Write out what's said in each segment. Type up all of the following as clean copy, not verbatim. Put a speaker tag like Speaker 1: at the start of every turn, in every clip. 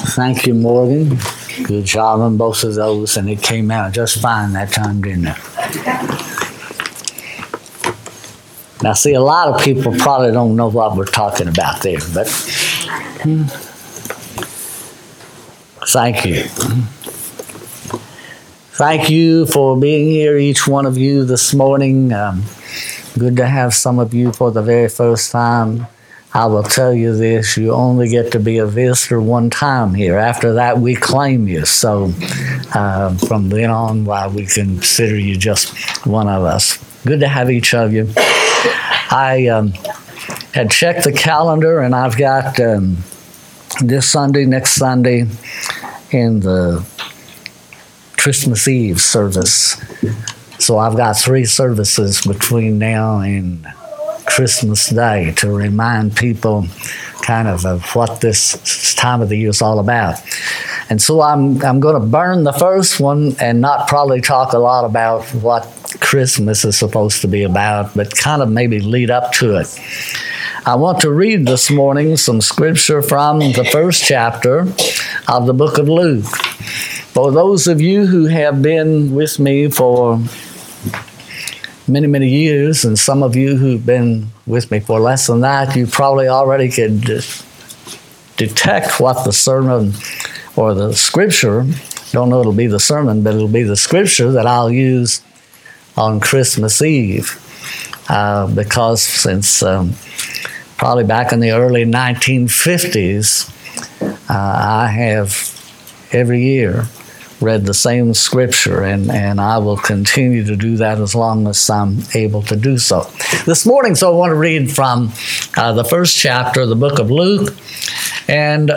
Speaker 1: Thank you, Morgan. Good job on both of those, and it came out just fine that time, didn't it? Now, see, a lot of people probably don't know what we're talking about there, but thank you. Thank you for being here, each one of you, this morning. Good to have some of you for the very first time. I will tell you this, you only get to be a visitor one time here. After that, we claim you. So from then on, we consider you just one of us. Good to have each of you. I had checked the calendar, and I've got this Sunday, next Sunday, in the Christmas Eve service. So I've got 3 services between now and Christmas Day to remind people kind of what this time of the year is all about. And so I'm going to burn the first one and not probably talk a lot about what Christmas is supposed to be about, but kind of maybe lead up to it. I want to read this morning some scripture from the first chapter of the book of Luke. For those of you who have been with me for many, many years, and some of you who've been with me for less than that, you probably already could detect what the sermon or the scripture, don't know it'll be the sermon, but it'll be the scripture that I'll use on Christmas Eve. Because since probably back in the early 1950s, I have every year read the same scripture, and I will continue to do that as long as I'm able to do so. This morning, so I want to read from the first chapter of the book of Luke, and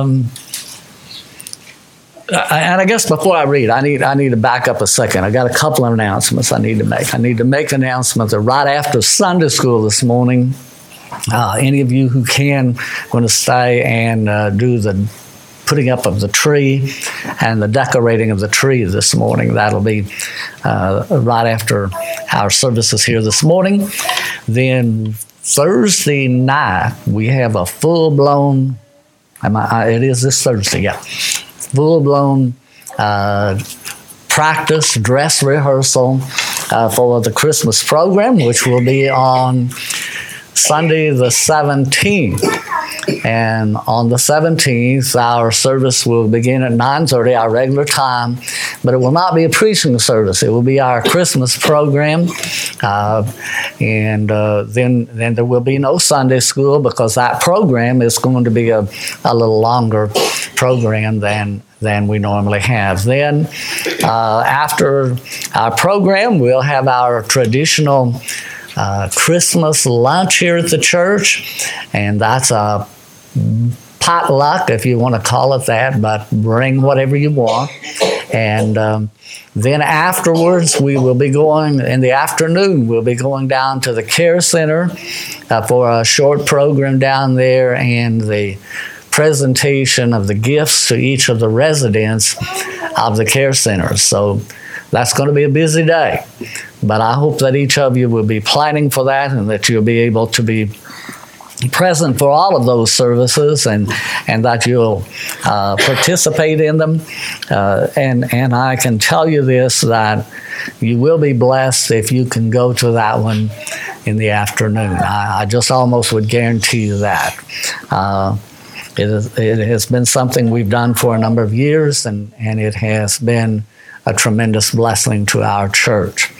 Speaker 1: I guess before I read, I need to back up a second. I got a couple of announcements I need to make. I need to make announcements that right after Sunday school this morning, any of you who can, going to stay and do the putting up of the tree and the decorating of the tree this morning. That'll be right after our services here this morning. Then Thursday night, we have a full-blown, it is this Thursday, yeah, full-blown practice, dress rehearsal for the Christmas program, which will be on Sunday the 17th. And on the 17th, our service will begin at 9:30, our regular time, but it will not be a preaching service. It will be our Christmas program, and then there will be no Sunday school because that program is going to be a little longer program than we normally have. Then after our program, we'll have our traditional Christmas lunch here at the church, and that's a potluck, if you want to call it that, but bring whatever you want. And then afterwards, we will be going, in the afternoon, we'll be going down to the Care Center for a short program down there and the presentation of the gifts to each of the residents of the Care Center. So that's going to be a busy day. But I hope that each of you will be planning for that and that you'll be able to be present for all of those services and that you'll participate in them. And I can tell you this, that you will be blessed if you can go to that one in the afternoon. I just almost would guarantee you that. It has been something we've done for a number of years, and it has been a tremendous blessing to our church.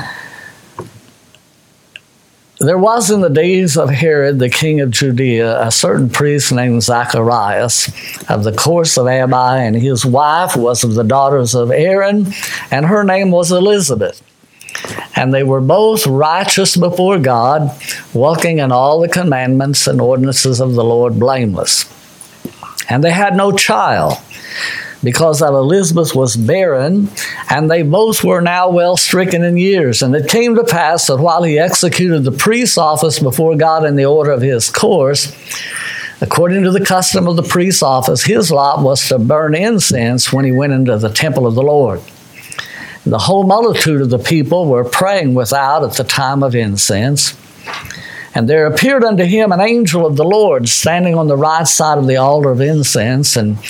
Speaker 1: There was in the days of Herod, the king of Judea, a certain priest named Zacharias of the course of Abi, and his wife was of the daughters of Aaron, and her name was Elizabeth. And they were both righteous before God, walking in all the commandments and ordinances of the Lord blameless. And they had no child, because that Elizabeth was barren, and they both were now well stricken in years. And it came to pass that while he executed the priest's office before God in the order of his course, according to the custom of the priest's office, his lot was to burn incense when he went into the temple of the Lord. The whole multitude of the people were praying without at the time of incense. And there appeared unto him an angel of the Lord standing on the right side of the altar of incense. And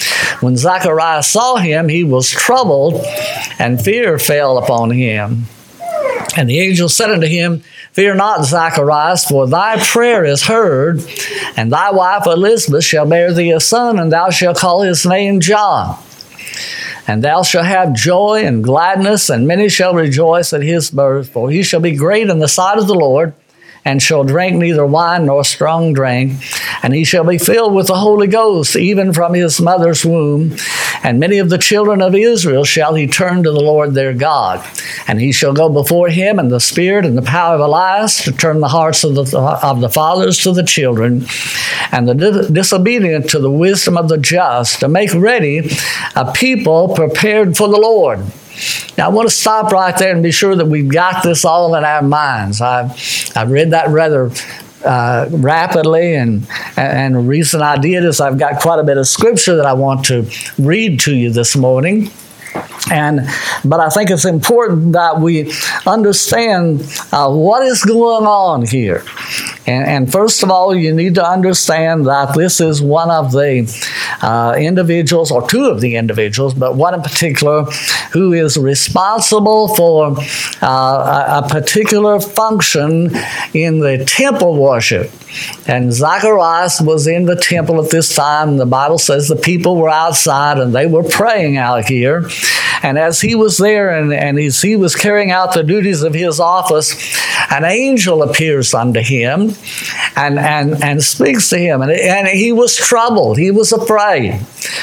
Speaker 1: When Zacharias saw him, he was troubled, and fear fell upon him. And the angel said unto him, Fear not, Zacharias, for thy prayer is heard, and thy wife Elizabeth shall bear thee a son, and thou shalt call his name John. And thou shalt have joy and gladness, and many shall rejoice at his birth, for he shall be great in the sight of the Lord, and shall drink neither wine nor strong drink. And he shall be filled with the Holy Ghost, even from his mother's womb. And many of the children of Israel shall he turn to the Lord their God. And he shall go before him in the spirit and the power of Elias, to turn the hearts of the fathers to the children, and the disobedient to the wisdom of the just, to make ready a people prepared for the Lord. Now, I want to stop right there and be sure that we've got this all in our minds. I've read that rather rapidly, and the reason I did is I've got quite a bit of scripture that I want to read to you this morning. But I think it's important that we understand what is going on here. And first of all, you need to understand that this is one of the individuals, or two of the individuals, but one in particular, who is responsible for a particular function in the temple worship. And Zacharias was in the temple at this time. The Bible says the people were outside and they were praying out here. And as he was there and as he was carrying out the duties of his office, an angel appears unto him and speaks to him. And he was troubled. He was afraid.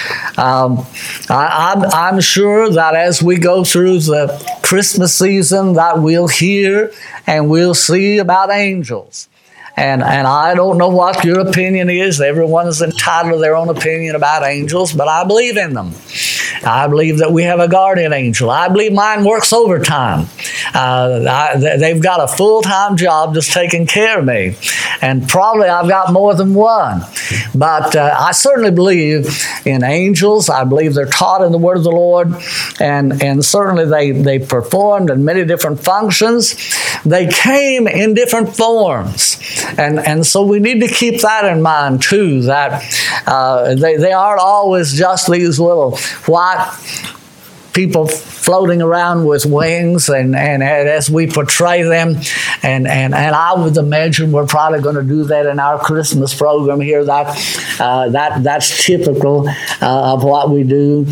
Speaker 1: I'm sure that as we go through the Christmas season, that we'll hear and we'll see about angels. And I don't know what your opinion is. Everyone is entitled to their own opinion about angels, but I believe in them. I believe that we have a guardian angel. I believe mine works overtime. They've got a full-time job just taking care of me. And probably I've got more than one. But I certainly believe in angels. I believe they're taught in the Word of the Lord. And certainly they performed in many different functions. They came in different forms. And so we need to keep that in mind too, that they aren't always just these little white people floating around with wings, and as we portray them, and I would imagine we're probably going to do that in our Christmas program here. That's typical of what we do,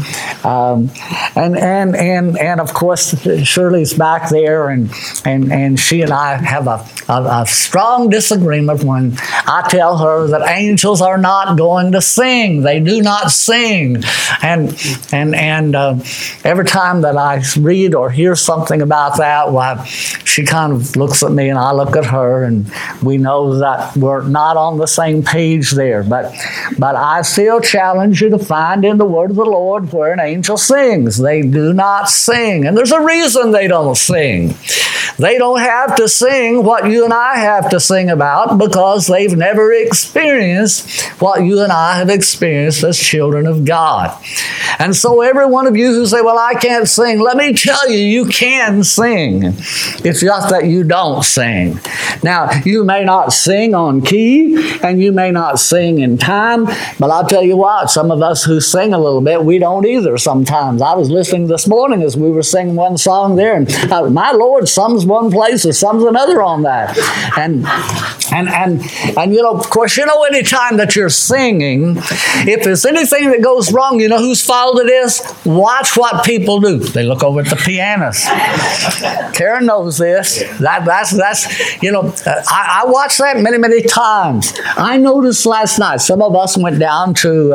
Speaker 1: and of course Shirley's back there, and she and I have a strong disagreement when I tell her that angels are not going to sing. They do not sing, and every time that I read or hear something about that, why, she kind of looks at me and I look at her, and we know that we're not on the same page there. But I still challenge you to find in the Word of the Lord where an angel sings. They do not sing, and there's a reason they don't sing. They don't have to sing what you and I have to sing about, because they've never experienced what you and I have experienced as children of God. And so every one of you who say, well, I can't sing, let me tell you, you can sing. It's just that you don't sing. Now, you may not sing on key, and you may not sing in time, but I'll tell you what, some of us who sing a little bit, we don't either sometimes. I was listening this morning as we were singing one song there, and my Lord sums one place or sums another on that. And you know, of course, you know, any time that you're singing, if there's anything that goes wrong, you know whose fault it is? Watch what people do. They look over at the pianist. Karen knows this. That's you know, I watched that many times. I noticed last night, some of us went down to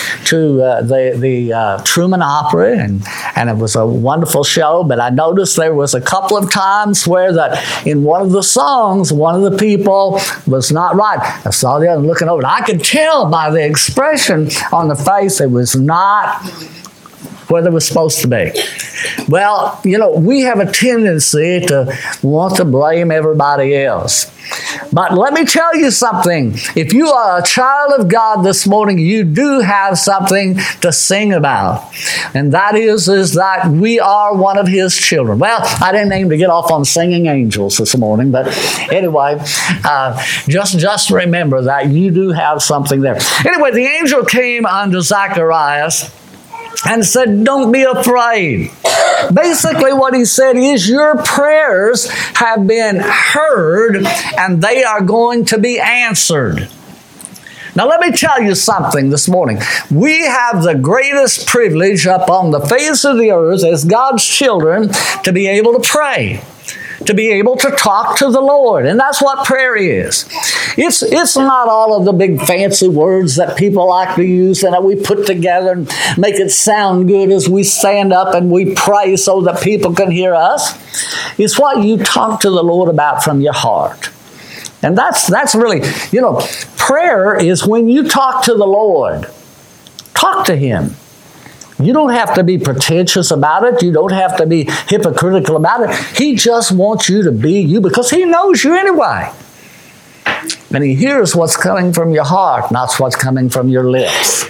Speaker 1: the Truman Opry, and it was a wonderful show, but I noticed there was a couple of times where that in one of the songs, one of the people was not right. I saw the other looking over, and I could tell by the expression on the face it was not where they were supposed to be. Well, you know, we have a tendency to want to blame everybody else. But let me tell you something. If you are a child of God this morning, you do have something to sing about. And that is that we are one of His children. Well, I didn't aim to get off on singing angels this morning, but anyway, just remember that you do have something there. Anyway, the angel came unto Zacharias, and said, don't be afraid. Basically what he said is your prayers have been heard and they are going to be answered. Now let me tell you something this morning. We have the greatest privilege upon the face of the earth as God's children to be able to pray, to be able to talk to the Lord. And that's what prayer is. It's not all of the big fancy words that people like to use and that we put together and make it sound good as we stand up and we pray so that people can hear us. It's what you talk to the Lord about from your heart. And that's really, prayer is when you talk to the Lord. Talk to Him. You don't have to be pretentious about it. You don't have to be hypocritical about it. He just wants you to be you because He knows you anyway. And He hears what's coming from your heart, not what's coming from your lips.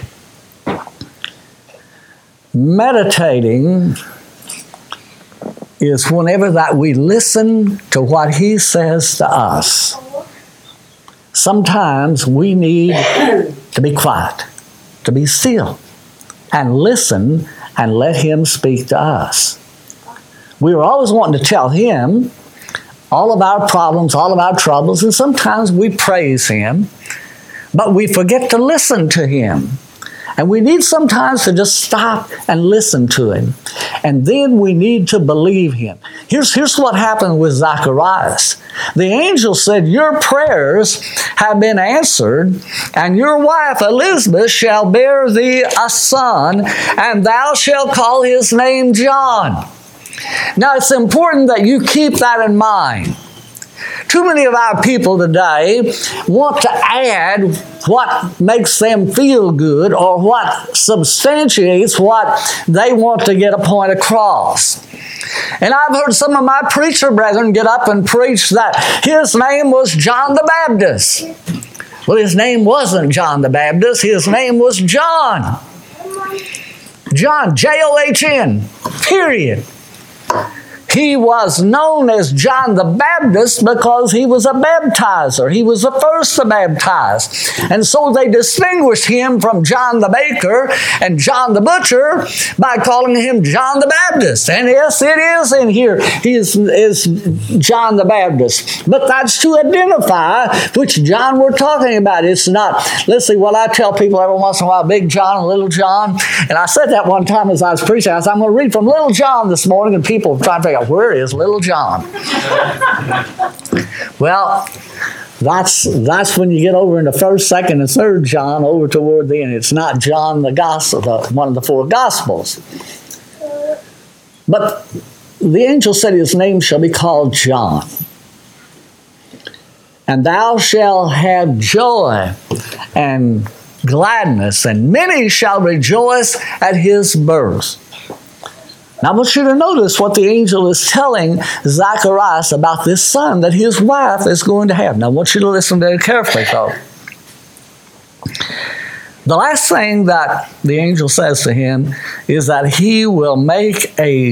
Speaker 1: Meditating is whenever that we listen to what He says to us. Sometimes we need to be quiet, to be still, and listen and let Him speak to us. We are always wanting to tell Him all of our problems, all of our troubles, and sometimes we praise Him, but we forget to listen to Him. And we need sometimes to just stop and listen to Him. And then we need to believe Him. Here's what happened with Zacharias. The angel said, your prayers have been answered, and your wife Elizabeth shall bear thee a son, and thou shalt call his name John. Now it's important that you keep that in mind. Too many of our people today want to add what makes them feel good or what substantiates what they want to get a point across. And I've heard some of my preacher brethren get up and preach that his name was John the Baptist. Well, his name wasn't John the Baptist. His name was John. John, John, period. He was known as John the Baptist because he was a baptizer. He was the first to baptize. And so they distinguished him from John the baker and John the butcher by calling him John the Baptist. And yes, it is in here. He is John the Baptist. But that's to identify which John we're talking about. It's not, let's see, what I tell people every once in a while, Big John and Little John. And I said that one time as I was preaching. I said, I'm going to read from Little John this morning, and people try to figure out, where is Little John? Well, that's when you get over into 1st, 2nd, and 3rd John over toward the end. It's not John the Gospel, one of the 4 Gospels. But the angel said his name shall be called John. And thou shalt have joy and gladness, and many shall rejoice at his birth. Now, I want you to notice what the angel is telling Zacharias about this son that his wife is going to have. Now, I want you to listen very carefully, folks. The last thing that the angel says to him is that he will make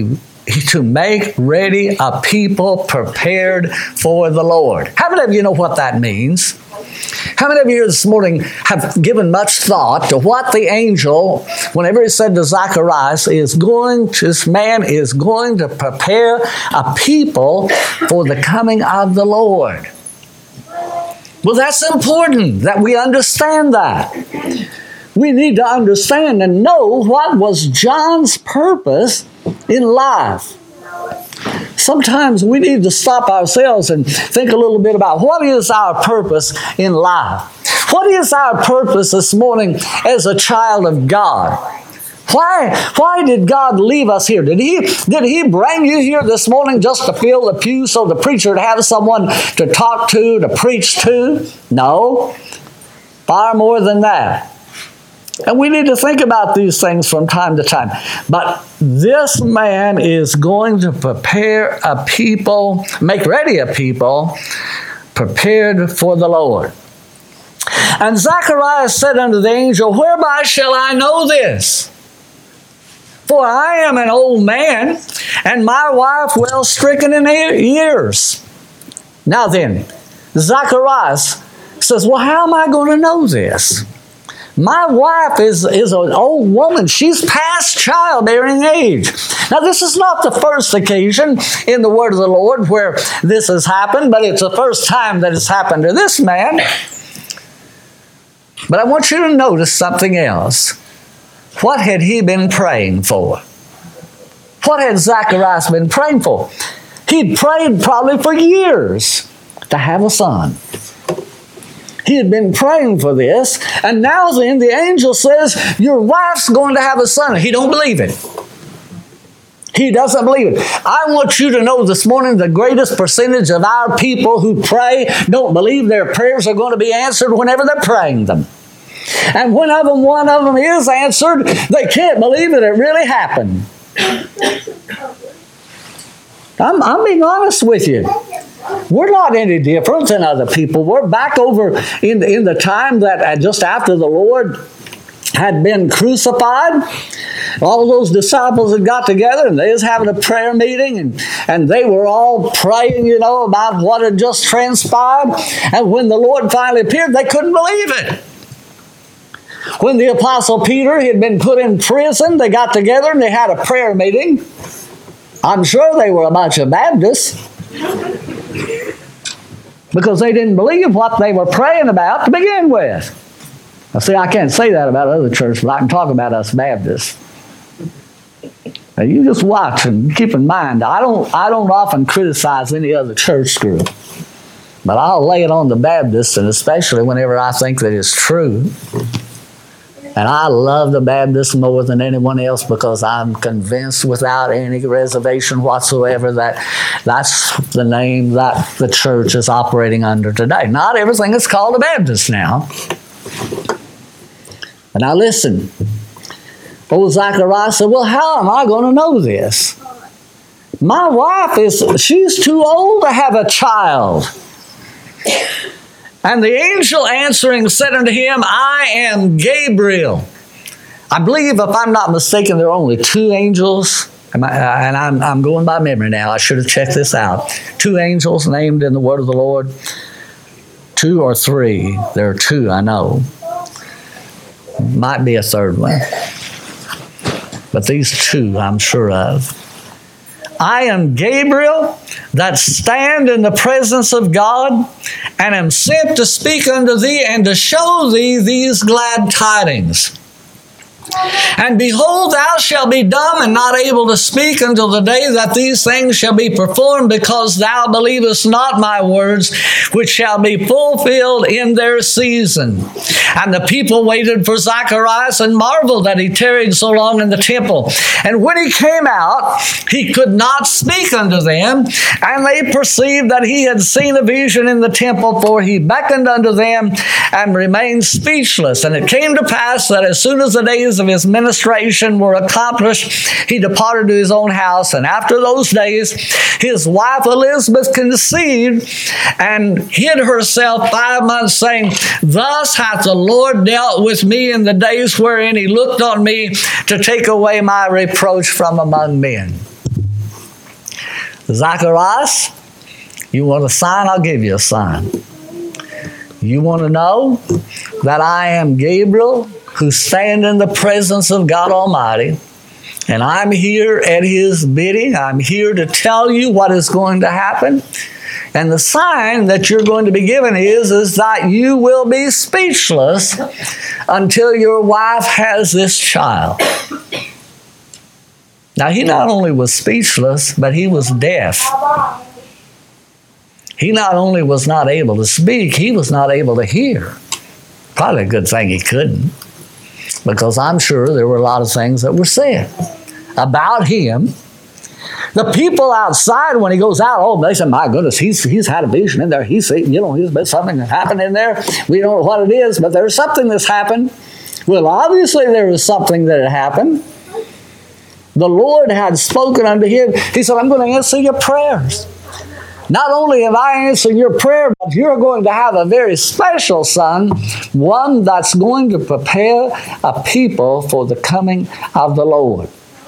Speaker 1: ready a people prepared for the Lord. How many of you know what that means? How many of you this morning have given much thought to what the angel, whenever he said to Zacharias, this man is going to prepare a people for the coming of the Lord? Well, that's important that we understand that. We need to understand and know what was John's purpose in life. Sometimes we need to stop ourselves and think a little bit about what is our purpose in life. What is our purpose this morning as a child of God? Why did God leave us here? Did He bring you here this morning just to fill the pew so the preacher would have someone to talk to preach to? No. Far more than that. And we need to think about these things from time to time. But this man is going to prepare a people, make ready a people prepared for the Lord. And Zacharias said unto the angel, whereby shall I know this? For I am an old man, and my wife well stricken in years. Now then, Zacharias says, well, how am I going to know this? My wife is an old woman. She's past childbearing age. Now, this is not the first occasion in the word of the Lord where this has happened, but it's the first time that it's happened to this man. But I want you to notice something else. What had he been praying for? What had Zacharias been praying for? He'd prayed probably for years to have a son. He had been praying for this, and now then the angel says, your wife's going to have a son. He don't believe it. He doesn't believe it. I want you to know this morning the greatest percentage of our people who pray don't believe their prayers are going to be answered whenever they're praying them. And one of them is answered, they can't believe that it really happened. I'm being honest with you. We're not any different than other people. We're back over in the time that just after the Lord had been crucified. All those disciples had got together and they was having a prayer meeting and they were all praying, about what had just transpired. And when the Lord finally appeared, they couldn't believe it. When the Apostle Peter had been put in prison, they got together and they had a prayer meeting. I'm sure they were a bunch of Baptists, because they didn't believe what they were praying about to begin with. Now, see, I can't say that about other churches, but I can talk about us Baptists. Now, you just watch and keep in mind, I don't often criticize any other church group, but I'll lay it on the Baptists, and especially whenever I think that it's true. And I love the Baptists more than anyone else because I'm convinced without any reservation whatsoever that that's the name that the church is operating under today. Not everything is called a Baptist now. But now listen. Old Zacharias said, well, how am I going to know this? My wife she's too old to have a child. And the angel answering said unto him, I am Gabriel. I believe, if I'm not mistaken, there are only two angels. And I'm going by memory now. I should have checked this out. Two angels named in the word of the Lord. 2 or 3. There are 2, I know. Might be a third one. But these 2 I'm sure of. I am Gabriel, that stand in the presence of God, and am sent to speak unto thee and to show thee these glad tidings. And behold, thou shalt be dumb and not able to speak until the day that these things shall be performed, because thou believest not my words, which shall be fulfilled in their season. And the people waited for Zacharias and marveled that he tarried so long in the temple. And when he came out, he could not speak unto them, and they perceived that he had seen a vision in the temple, for he beckoned unto them and remained speechless. And it came to pass that as soon as the days of his ministration were accomplished, he departed to his own house. And after those days, his wife Elizabeth conceived and hid herself 5 months, saying, Thus hath the Lord dealt with me in the days wherein he looked on me to take away my reproach from among men. Zacharias, you want a sign? I'll give you a sign. You want to know that I am Gabriel, who stand in the presence of God Almighty, and I'm here at his bidding. I'm here to tell you what is going to happen. And the sign that you're going to be given is that you will be speechless until your wife has this child. Now, he not only was speechless, but he was deaf. He not only was not able to speak, he was not able to hear. Probably a good thing he couldn't, because I'm sure there were a lot of things that were said about him. The people outside, when he goes out, they say, my goodness, he's had a vision in there. He's been something that happened in there. We don't know what it is, but there's something that's happened. Well, obviously there was something that had happened. The Lord had spoken unto him. He said, I'm going to answer your prayers. Not only have I answered your prayer, but you're going to have a very special son, one that's going to prepare a people for the coming of the Lord.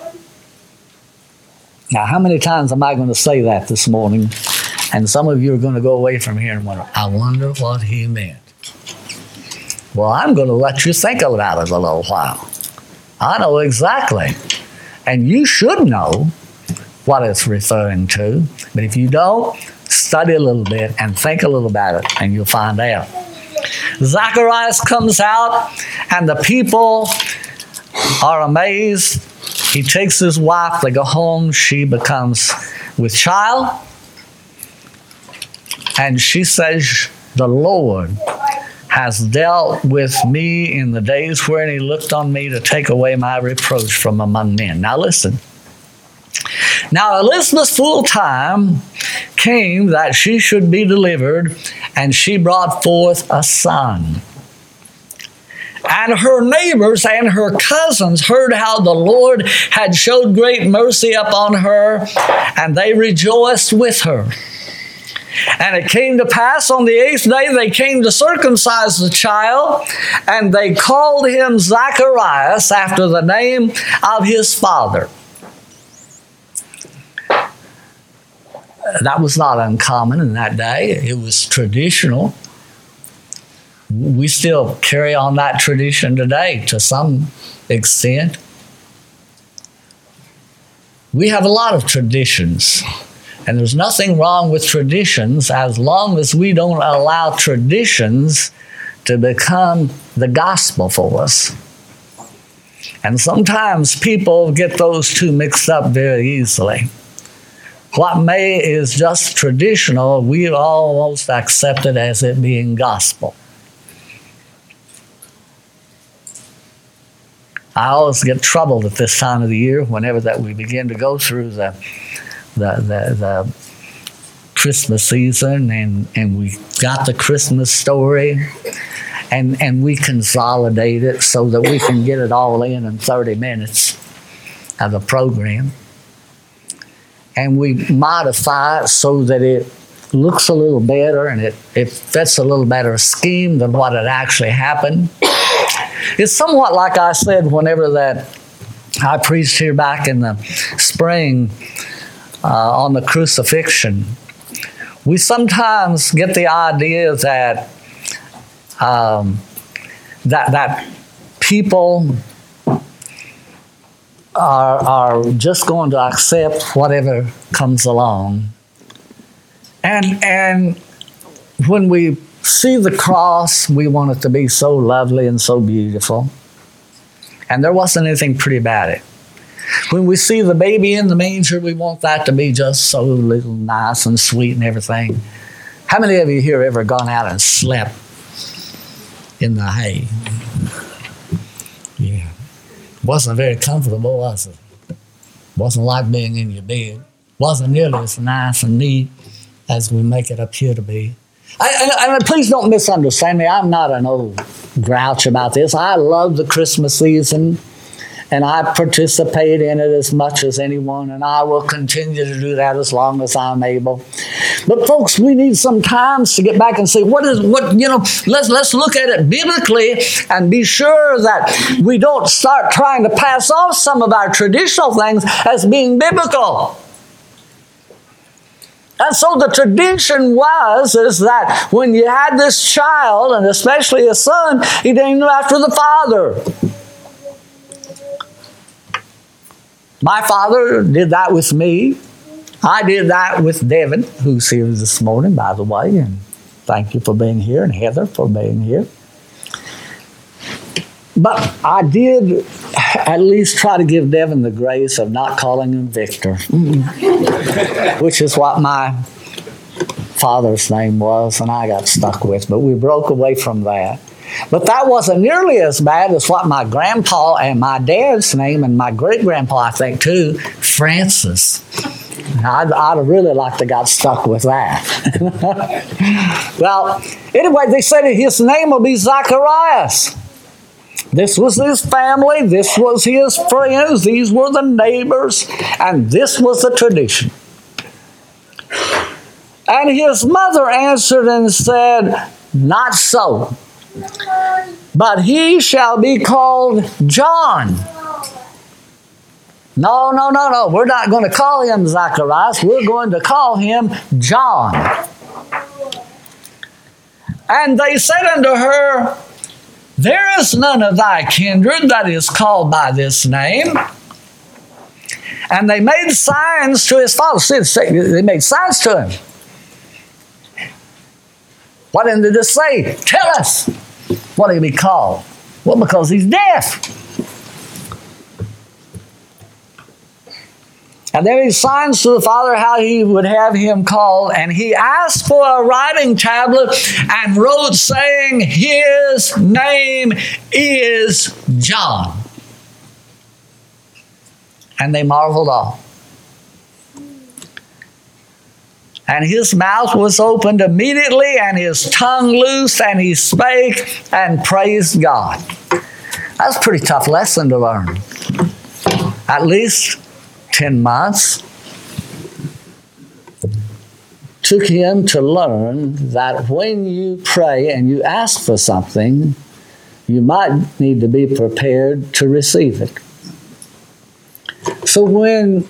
Speaker 1: Now, how many times am I going to say that this morning? And some of you are going to go away from here and wonder, I wonder what he meant. Well, I'm going to let you think about it a little while. I know exactly. And you should know what it's referring to. But if you don't, study a little bit and think a little about it, and you'll find out. Zacharias comes out, and the people are amazed. He takes his wife, they go home, she becomes with child, and she says, the Lord has dealt with me in the days wherein he looked on me to take away my reproach from among men. Now listen. Now Elizabeth's full time came that she should be delivered, and she brought forth a son. And her neighbors and her cousins heard how the Lord had showed great mercy upon her, and they rejoiced with her. And it came to pass on the 8th day they came to circumcise the child, and they called him Zacharias after the name of his father. That was not uncommon in that day. It was traditional. We still carry on that tradition today to some extent. We have a lot of traditions, and there's nothing wrong with traditions as long as we don't allow traditions to become the gospel for us. And sometimes people get those two mixed up very easily. What is just traditional, we almost accept it as it being gospel. I always get troubled at this time of the year whenever that we begin to go through the Christmas season, and we got the Christmas story, and we consolidate it so that we can get it all in 30 minutes of the program. And we modify it so that it looks a little better and it fits a little better scheme than what had actually happened. It's somewhat like I said whenever that I preached here back in the spring on the crucifixion. We sometimes get the idea that that people are just going to accept whatever comes along. And when we see the cross, we want it to be so lovely and so beautiful. And there wasn't anything pretty about it. When we see the baby in the manger, we want that to be just so little nice and sweet and everything. How many of you here ever gone out and slept in the hay? Yeah. Wasn't very comfortable, was it? Wasn't like being in your bed. Wasn't nearly as nice and neat as we make it appear to be. And please don't misunderstand me. I'm not an old grouch about this. I love the Christmas season, and I participate in it as much as anyone, and I will continue to do that as long as I'm able. But folks, we need some time to get back and say, let's look at it biblically and be sure that we don't start trying to pass off some of our traditional things as being biblical. And so the tradition is that when you had this child, and especially a son, he named him after the father. My father did that with me. I did that with Devin, who's here this morning, by the way, and thank you for being here, and Heather for being here. But I did at least try to give Devin the grace of not calling him Victor, which is what my father's name was, and I got stuck with. But we broke away from that. But that wasn't nearly as bad as what my grandpa and my dad's name, and my great-grandpa, I think, too, Francis. I'd really like to got stuck with that. Well, anyway, they said his name will be Zacharias. This was his family. This was his friends. These were the neighbors. And this was the tradition. And his mother answered and said, "Not so, but he shall be called John." No. We're not going to call him Zacharias. We're going to call him John. And they said unto her, there is none of thy kindred that is called by this name. And they made signs to his father. See, they made signs to him. What did they say? Tell us. What did he be called? Well, because he's deaf. And there he signs to the father how he would have him called. And he asked for a writing tablet and wrote, saying, his name is John. And they marveled all. And his mouth was opened immediately, and his tongue loosed, and he spake and praised God. That's a pretty tough lesson to learn. At least 10 months took him to learn that when you pray and you ask for something, you might need to be prepared to receive it. So when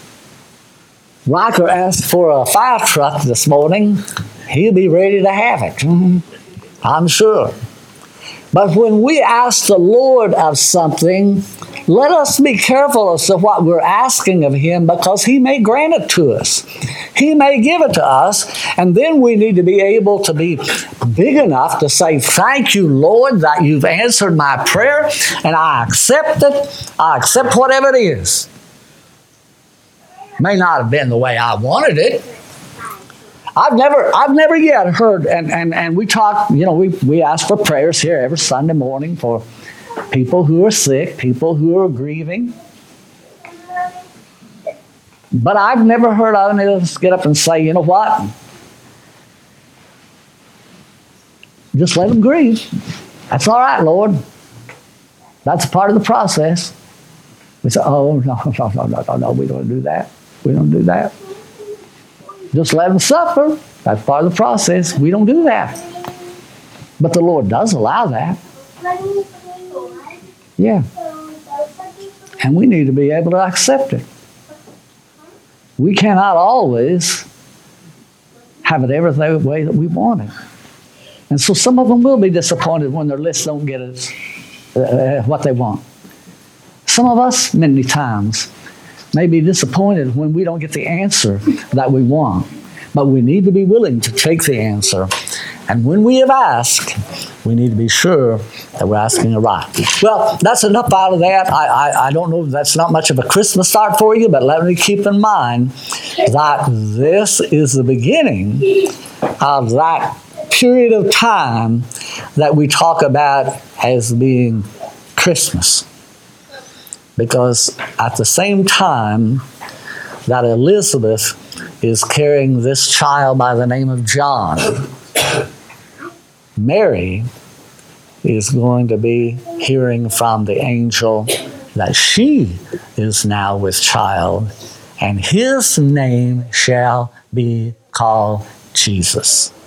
Speaker 1: Riker asked for a fire truck this morning, he'll be ready to have it. I'm sure. But when we ask the Lord of something, let us be careful as to what we're asking of him, because he may grant it to us. He may give it to us, and then we need to be able to be big enough to say, thank you, Lord, that you've answered my prayer, and I accept it. I accept whatever it is. May not have been the way I wanted it. I've never yet heard, and we talk, we ask for prayers here every Sunday morning for people who are sick, people who are grieving. But I've never heard any of us get up and say, you know what? Just let them grieve. That's all right, Lord. That's part of the process. We say, oh, no, we don't do that. We don't do that. Just let them suffer. That's part of the process. We don't do that. But the Lord does allow that. Yeah. And we need to be able to accept it. We cannot always have it every way that we want it. And so some of them will be disappointed when their lists don't get what they want. Some of us, many times, may be disappointed when we don't get the answer that we want. But we need to be willing to take the answer. And when we have asked, we need to be sure that we're asking it right. Well, that's enough out of that. I don't know, that's not much of a Christmas start for you, but let me keep in mind that this is the beginning of that period of time that we talk about as being Christmas. Because at the same time that Elizabeth is carrying this child by the name of John, Mary is going to be hearing from the angel that she is now with child, and his name shall be called Jesus.